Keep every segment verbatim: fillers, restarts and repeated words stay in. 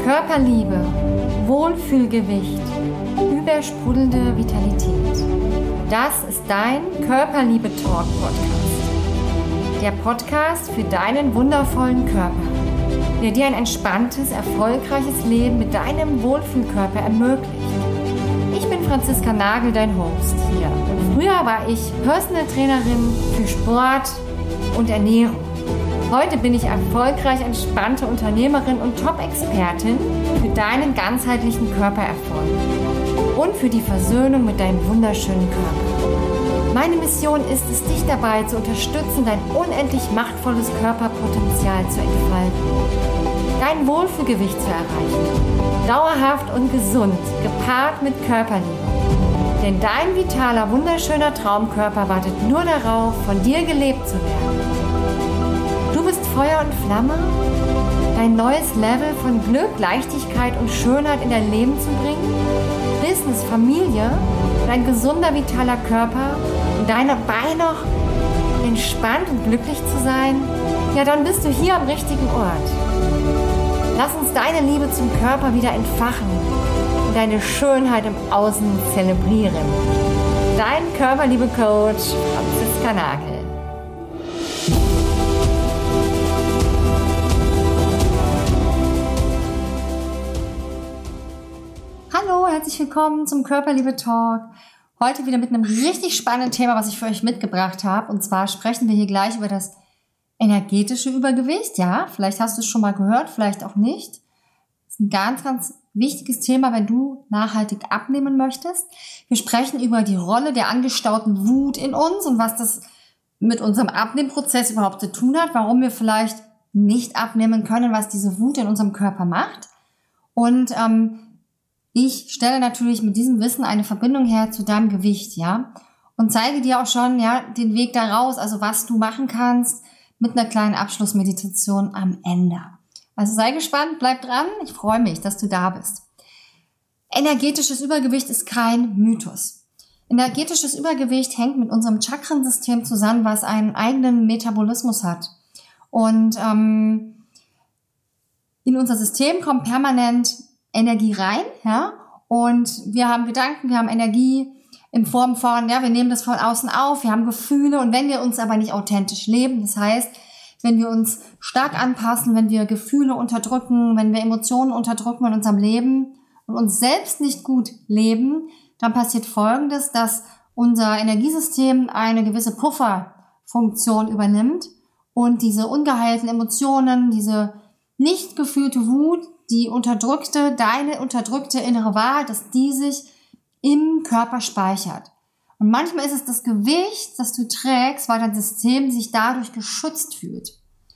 Körperliebe, Wohlfühlgewicht, übersprudelnde Vitalität. Das ist dein Körperliebe-Talk-Podcast. Der Podcast für deinen wundervollen Körper, der dir ein entspanntes, erfolgreiches Leben mit deinem Wohlfühlkörper ermöglicht. Ich bin Franziska Nagel, dein Host hier. Und früher war ich Personal Trainerin für Sport und Ernährung. Heute bin ich erfolgreich entspannte Unternehmerin und Top-Expertin für deinen ganzheitlichen Körpererfolg und für die Versöhnung mit deinem wunderschönen Körper. Meine Mission ist es, dich dabei zu unterstützen, dein unendlich machtvolles Körperpotenzial zu entfalten, dein Wohlfühlgewicht zu erreichen, dauerhaft und gesund, gepaart mit Körperliebe. Denn dein vitaler, wunderschöner Traumkörper wartet nur darauf, von dir gelebt zu werden. Du bist Feuer und Flamme, dein neues Level von Glück, Leichtigkeit und Schönheit in dein Leben zu bringen, Business, Familie, dein gesunder, vitaler Körper und dabei noch entspannt und glücklich zu sein, ja, dann bist du hier am richtigen Ort. Lass uns deine Liebe zum Körper wieder entfachen und deine Schönheit im Außen zelebrieren. Dein Körperliebe-Coach Franziska Nagel. Hallo, herzlich willkommen zum Körperliebe-Talk. Heute wieder mit einem richtig spannenden Thema, was ich für euch mitgebracht habe. Und zwar sprechen wir hier gleich über das energetische Übergewicht. Ja, vielleicht hast du es schon mal gehört, vielleicht auch nicht. Das ist ein ganz, ganz wichtiges Thema, wenn du nachhaltig abnehmen möchtest. Wir sprechen über die Rolle der angestauten Wut in uns und was das mit unserem Abnehmprozess überhaupt zu tun hat, warum wir vielleicht nicht abnehmen können, was diese Wut in unserem Körper macht. Und ähm, ich stelle natürlich mit diesem Wissen eine Verbindung her zu deinem Gewicht, ja, und zeige dir auch schon, ja, den Weg da raus, also was du machen kannst mit einer kleinen Abschlussmeditation am Ende. Also sei gespannt, bleib dran, ich freue mich, dass du da bist. Energetisches Übergewicht ist kein Mythos. Energetisches Übergewicht hängt mit unserem Chakrensystem zusammen, was einen eigenen Metabolismus hat. Und ähm, in unser System kommt permanent Energie rein, ja, und wir haben Gedanken, wir haben Energie in Form von, ja, wir nehmen das von außen auf, wir haben Gefühle, und wenn wir uns aber nicht authentisch leben, das heißt, wenn wir uns stark anpassen, wenn wir Gefühle unterdrücken, wenn wir Emotionen unterdrücken in unserem Leben und uns selbst nicht gut leben, dann passiert Folgendes, dass unser Energiesystem eine gewisse Pufferfunktion übernimmt und diese ungeheilten Emotionen, diese nicht gefühlte Wut, die unterdrückte, deine unterdrückte innere Wahrheit, dass die sich im Körper speichert. Und manchmal ist es das Gewicht, das du trägst, weil dein System sich dadurch geschützt fühlt.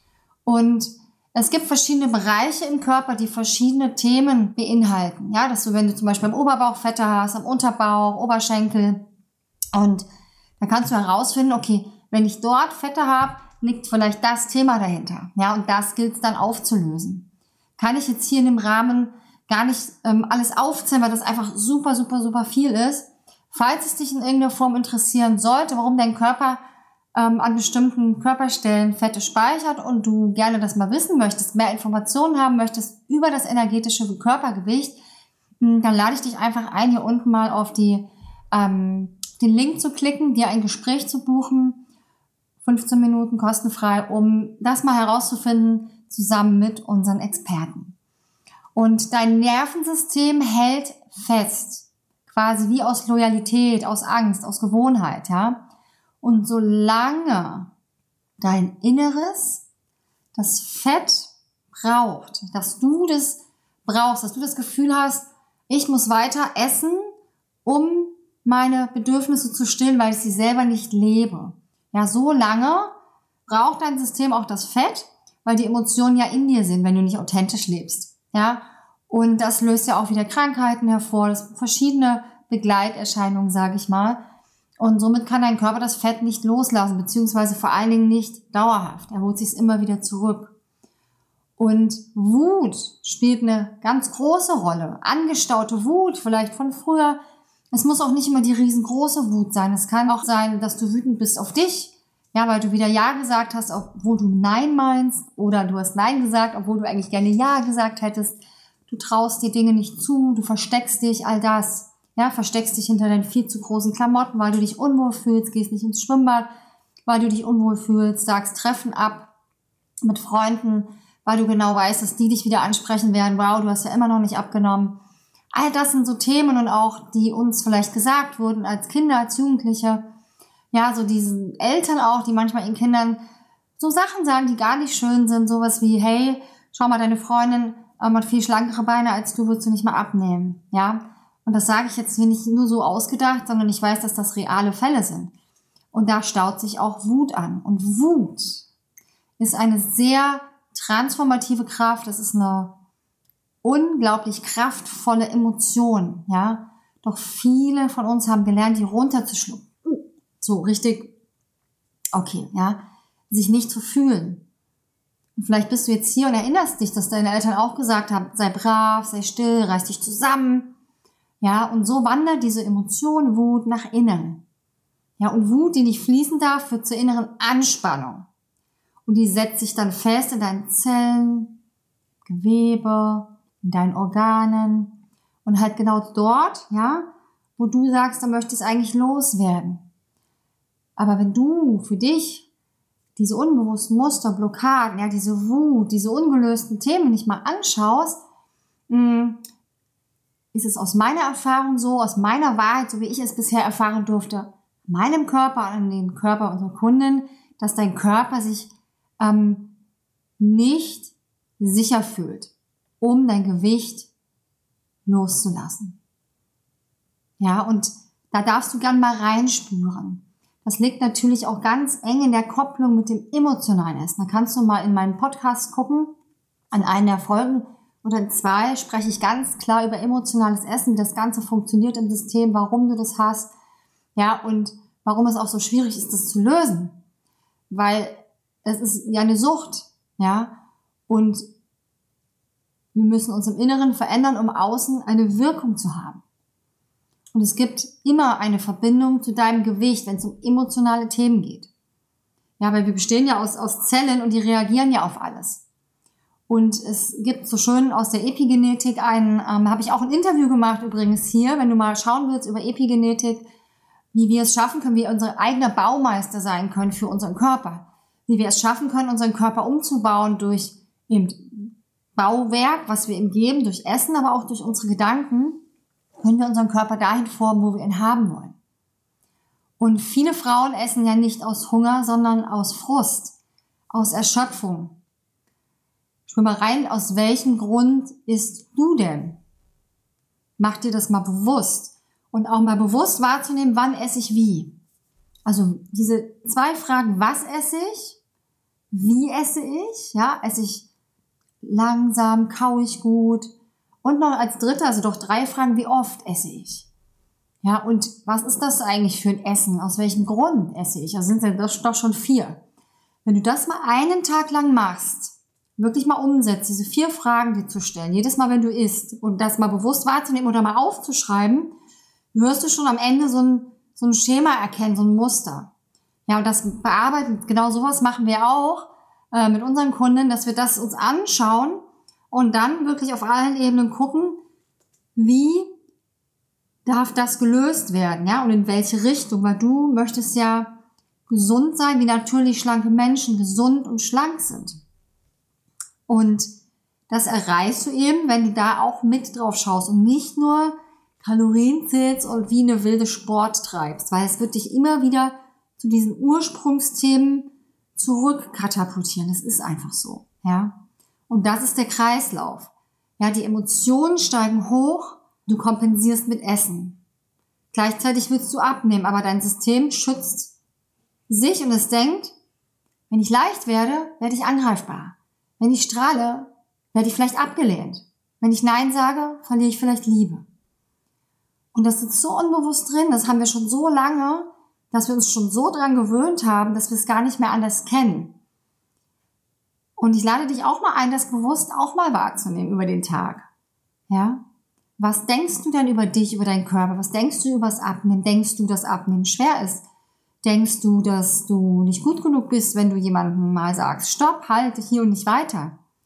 Und es gibt verschiedene Bereiche im Körper, die verschiedene Themen beinhalten. Ja, dass du, wenn du zum Beispiel am Oberbauch Fette hast, am Unterbauch, Oberschenkel, und dann kannst du herausfinden, okay, wenn ich dort Fette habe, liegt vielleicht das Thema dahinter. Ja, und das gilt es dann aufzulösen. Kann ich jetzt hier in dem Rahmen gar nicht ähm, alles aufzählen, weil das einfach super, super, super viel ist. Falls es dich in irgendeiner Form interessieren sollte, warum dein Körper ähm, an bestimmten Körperstellen Fette speichert und du gerne das mal wissen möchtest, mehr Informationen haben möchtest über das energetische Körpergewicht, dann lade ich dich einfach ein, hier unten mal auf die, ähm, den Link zu klicken, dir ein Gespräch zu buchen, fünfzehn Minuten kostenfrei, um das mal herauszufinden, zusammen mit unseren Experten. Und dein Nervensystem hält fest, quasi wie aus Loyalität, aus Angst, aus Gewohnheit, ja. Und solange dein Inneres das Fett braucht, dass du das brauchst, dass du das Gefühl hast, ich muss weiter essen, um meine Bedürfnisse zu stillen, weil ich sie selber nicht lebe. Ja, so lange braucht dein System auch das Fett, weil die Emotionen ja in dir sind, wenn du nicht authentisch lebst. Ja, und das löst ja auch wieder Krankheiten hervor, das sind verschiedene Begleiterscheinungen, sage ich mal. Und somit kann dein Körper das Fett nicht loslassen, beziehungsweise vor allen Dingen nicht dauerhaft. Er holt sich immer wieder zurück. Und Wut spielt eine ganz große Rolle. Angestaute Wut, vielleicht von früher. Es muss auch nicht immer die riesengroße Wut sein. Es kann auch sein, dass du wütend bist auf dich. Ja, weil du wieder Ja gesagt hast, obwohl du Nein meinst. Oder du hast Nein gesagt, obwohl du eigentlich gerne Ja gesagt hättest. du traust dir Dinge nicht zu, du versteckst dich, all das. Ja, versteckst dich hinter deinen viel zu großen Klamotten, weil du dich unwohl fühlst, gehst nicht ins Schwimmbad, weil du dich unwohl fühlst, sagst Treffen ab mit Freunden, weil du genau weißt, dass die dich wieder ansprechen werden. Wow, du hast ja immer noch nicht abgenommen. All das sind so Themen und auch, die uns vielleicht gesagt wurden als Kinder, als Jugendliche. Ja, so diese Eltern auch, die manchmal ihren Kindern so Sachen sagen, die gar nicht schön sind. Sowas wie, hey, schau mal, deine Freundin ähm, hat viel schlankere Beine als du, willst du nicht mal abnehmen. Ja, und das sage ich jetzt nicht nur so ausgedacht, sondern ich weiß, dass das reale Fälle sind. Und da staut sich auch Wut an. Und Wut ist eine sehr transformative Kraft. Das ist eine unglaublich kraftvolle Emotion. Ja, doch viele von uns haben gelernt, die runterzuschlucken. So richtig, okay, ja, sich nicht zu fühlen. Und vielleicht bist du jetzt hier und erinnerst dich, dass deine Eltern auch gesagt haben, sei brav, sei still, reiß dich zusammen. Ja, und so wandert diese Emotion Wut nach innen. Ja, und Wut, die nicht fließen darf, führt zur inneren Anspannung. Und die setzt sich dann fest in deinen Zellen, Gewebe, in deinen Organen. Und halt genau dort, ja, wo du sagst, da möchte ich es eigentlich loswerden. Aber wenn du für dich diese unbewussten Muster, Blockaden, ja, diese Wut, diese ungelösten Themen nicht mal anschaust, mh, ist es aus meiner Erfahrung so, aus meiner Wahrheit, so wie ich es bisher erfahren durfte, meinem Körper und den Körper unserer Kunden, dass dein Körper sich ähm, nicht sicher fühlt, um dein Gewicht loszulassen. Ja, und da darfst du gern mal reinspüren. Das liegt natürlich auch ganz eng in der Kopplung mit dem emotionalen Essen. Da kannst du mal in meinen Podcast gucken, an einen der Folgen oder in zwei spreche ich ganz klar über emotionales Essen, wie das Ganze funktioniert im System, warum du das hast, ja, und warum es auch so schwierig ist, das zu lösen. Weil es ist ja eine Sucht, ja, und wir müssen uns im Inneren verändern, um außen eine Wirkung zu haben. Und es gibt immer eine Verbindung zu deinem Gewicht, wenn es um emotionale Themen geht. Ja, weil wir bestehen ja aus, aus Zellen und die reagieren ja auf alles. Und es gibt so schön aus der Epigenetik einen, ähm, habe ich auch ein Interview gemacht übrigens hier, wenn du mal schauen willst über Epigenetik, wie wir es schaffen können, wie wir unser eigener Baumeister sein können für unseren Körper. Wie wir es schaffen können, unseren Körper umzubauen durch eben Bauwerk, was wir ihm geben, durch Essen, aber auch durch unsere Gedanken, können wir unseren Körper dahin formen, wo wir ihn haben wollen. Und viele Frauen essen ja nicht aus Hunger, sondern aus Frust, aus Erschöpfung. Spür mal rein, aus welchem Grund isst du denn? Mach dir das mal bewusst. Und auch mal bewusst wahrzunehmen, wann esse ich wie. Also diese zwei Fragen, was esse ich? Wie esse ich? Ja, esse ich langsam, kaue ich gut? Und noch als dritte, also doch drei Fragen, wie oft esse ich? Ja, und was ist das eigentlich für ein Essen? Aus welchem Grund esse ich? Also sind es doch schon vier. Wenn du das mal einen Tag lang machst, wirklich mal umsetzt, diese vier Fragen dir zu stellen, jedes Mal, wenn du isst, und das mal bewusst wahrzunehmen oder mal aufzuschreiben, wirst du schon am Ende so ein, so ein Schema erkennen, so ein Muster. Ja, und das bearbeiten, genau sowas machen wir auch äh, mit unseren Kunden, dass wir das uns anschauen und dann wirklich auf allen Ebenen gucken, wie darf das gelöst werden, ja, und in welche Richtung, weil du möchtest ja gesund sein, wie natürlich schlanke Menschen gesund und schlank sind. Und das erreichst du eben, wenn du da auch mit drauf schaust und nicht nur Kalorien zählst und wie eine wilde Sport treibst, weil es wird dich immer wieder zu diesen Ursprungsthemen zurückkatapultieren. Das ist einfach so, ja. Und das ist der Kreislauf. Ja, die Emotionen steigen hoch, du kompensierst mit Essen. Gleichzeitig willst du abnehmen, aber dein System schützt sich und es denkt, wenn ich leicht werde, werde ich angreifbar. Wenn ich strahle, werde ich vielleicht abgelehnt. Wenn ich Nein sage, verliere ich vielleicht Liebe. Und das sitzt so unbewusst drin, das haben wir schon so lange, dass wir uns schon so dran gewöhnt haben, dass wir es gar nicht mehr anders kennen. Und ich lade dich auch mal ein, das bewusst auch mal wahrzunehmen über den Tag. Ja? Was denkst du denn über dich, über deinen Körper? Was denkst du über das Abnehmen? Denkst du, dass Abnehmen schwer ist? Denkst du, dass du nicht gut genug bist, wenn du jemandem mal sagst, stopp, halt hier und nicht weiter?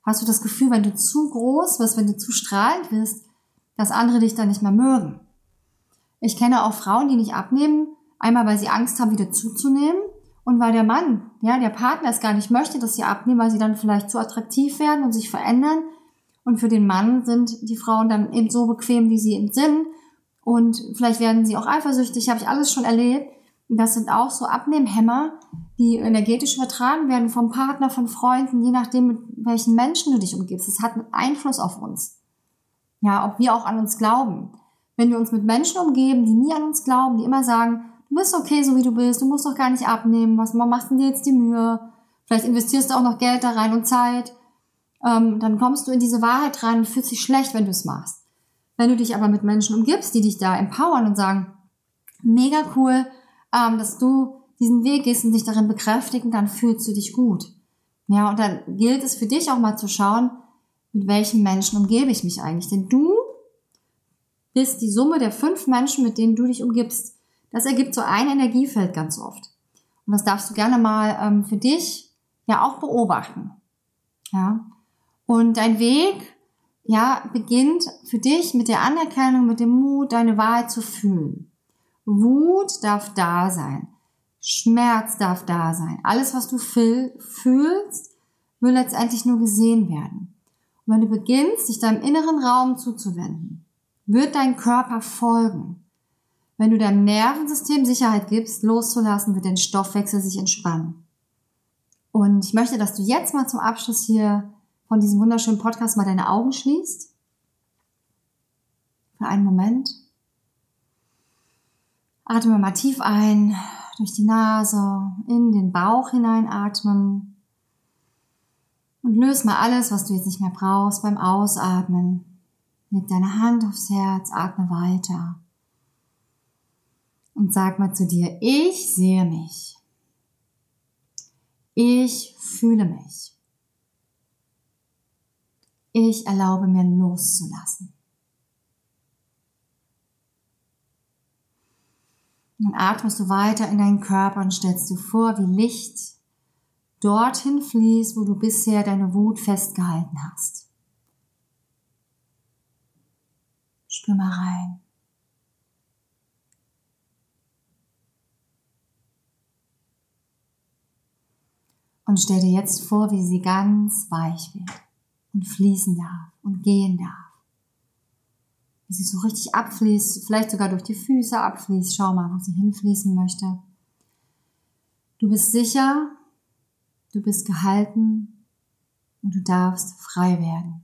hast du das Gefühl, wenn du zu groß wirst, wenn du zu strahlend wirst, dass andere dich dann nicht mehr mögen. Ich kenne auch Frauen, die nicht abnehmen, einmal weil sie Angst haben, wieder zuzunehmen und weil der Mann, ja, der Partner es gar nicht möchte, dass sie abnehmen, weil sie dann vielleicht zu attraktiv werden und sich verändern. Und für den Mann sind die Frauen dann eben so bequem, wie sie eben sind. Und vielleicht werden sie auch eifersüchtig, habe ich alles schon erlebt. Und das sind auch so Abnehmhämmer, die energetisch übertragen werden vom Partner, von Freunden, je nachdem, mit welchen Menschen du dich umgibst. Das hat einen Einfluss auf uns. Ja, ob wir auch an uns glauben. Wenn wir uns mit Menschen umgeben, die nie an uns glauben, die immer sagen, du bist okay, so wie du bist, du musst doch gar nicht abnehmen, was machst denn dir jetzt die Mühe? Vielleicht investierst du auch noch Geld da rein und Zeit. Ähm, dann kommst du in diese Wahrheit rein und fühlst dich schlecht, wenn du es machst. Wenn du dich aber mit Menschen umgibst, die dich da empowern und sagen, mega cool, ähm, dass du diesen Weg gehst und dich darin bekräftigen, dann fühlst du dich gut. Ja, und dann gilt es für dich auch mal zu schauen, mit welchen Menschen umgebe ich mich eigentlich. Denn du bist die Summe der fünf Menschen, mit denen du dich umgibst. Das ergibt so ein Energiefeld ganz oft. Und das darfst du gerne mal ähm, für dich ja auch beobachten. Ja. Und dein Weg, ja, beginnt für dich mit der Anerkennung, mit dem Mut, deine Wahrheit zu fühlen. Wut darf da sein. Schmerz darf da sein. Alles, was du fühlst, will letztendlich nur gesehen werden. Und wenn du beginnst, dich deinem inneren Raum zuzuwenden, wird dein Körper folgen. Wenn du deinem Nervensystem Sicherheit gibst, loszulassen, wird dein Stoffwechsel sich entspannen. Und ich möchte, dass du jetzt mal zum Abschluss hier von diesem wunderschönen Podcast mal deine Augen schließt. Für einen Moment. Atme mal tief ein, durch die Nase, in den Bauch hineinatmen. Und löse mal alles, was du jetzt nicht mehr brauchst, beim Ausatmen. Leg deine Hand aufs Herz, atme weiter. Und sag mal zu dir, ich sehe mich. Ich fühle mich. Ich erlaube mir loszulassen. Dann atmest du weiter in deinen Körper und stellst dir vor, wie Licht dorthin fließt, wo du bisher deine Wut festgehalten hast. Spür mal rein. Und stell dir jetzt vor, wie sie ganz weich wird und fließen darf und gehen darf. Wie sie so richtig abfließt, vielleicht sogar durch die Füße abfließt. Schau mal, wo sie hinfließen möchte. Du bist sicher, du bist gehalten und du darfst frei werden.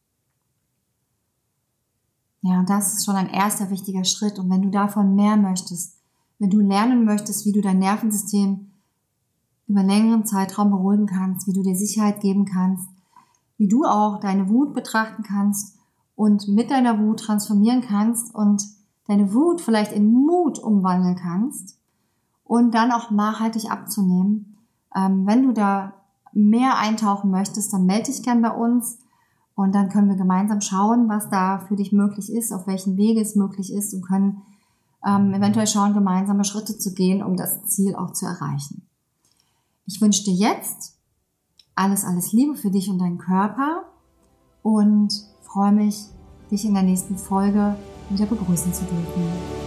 Ja, und das ist schon ein erster wichtiger Schritt. Und wenn du davon mehr möchtest, wenn du lernen möchtest, wie du dein Nervensystem über einen längeren Zeitraum beruhigen kannst, wie du dir Sicherheit geben kannst, wie du auch deine Wut betrachten kannst und mit deiner Wut transformieren kannst und deine Wut vielleicht in Mut umwandeln kannst und dann auch nachhaltig abzunehmen. Ähm, wenn du da mehr eintauchen möchtest, dann melde dich gern bei uns und dann können wir gemeinsam schauen, was da für dich möglich ist, auf welchen Wege es möglich ist und können ähm, eventuell schauen, gemeinsame Schritte zu gehen, um das Ziel auch zu erreichen. Ich wünsche dir jetzt alles, alles Liebe für dich und deinen Körper und freue mich, dich in der nächsten Folge wieder begrüßen zu dürfen.